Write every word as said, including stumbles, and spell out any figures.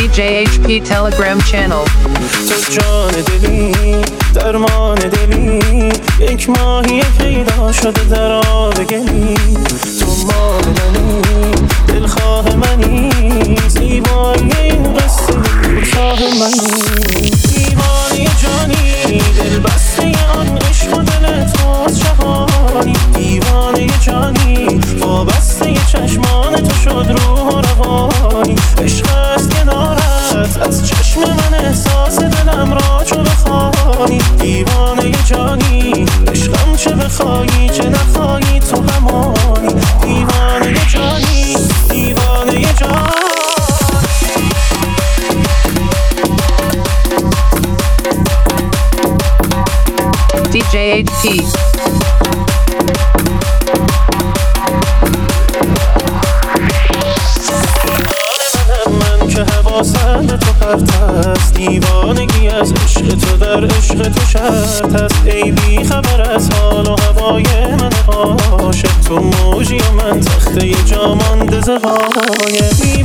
جی اچ پی Telegram channel. تو جان دلی درمان دلی، یک ماهی پیدا شده در آب گلی. تو مال منی دلخواه منی، زیبایی این قصه کوتاه منی. دیوانه جانی دل بسته آن عشق و دل تو جهانی. دیوانه جانی وابسته چشمان تو شد روح و روانی. عشق است کنارت از چشم من، احساس دلم را چو بخوانی. دیوانه جانی عشقم چه بخوایی چه نخوایی تو همانی. دیوانه جانی دیوانه جانی. دی جی اچ پی حواسم به تو پرت است، دیوانگی از عشق تو در عشق تو شرط است. ای بی خبر از حال و هوای من عاشق، تو موجی و من تخته جا مانده ز غایب.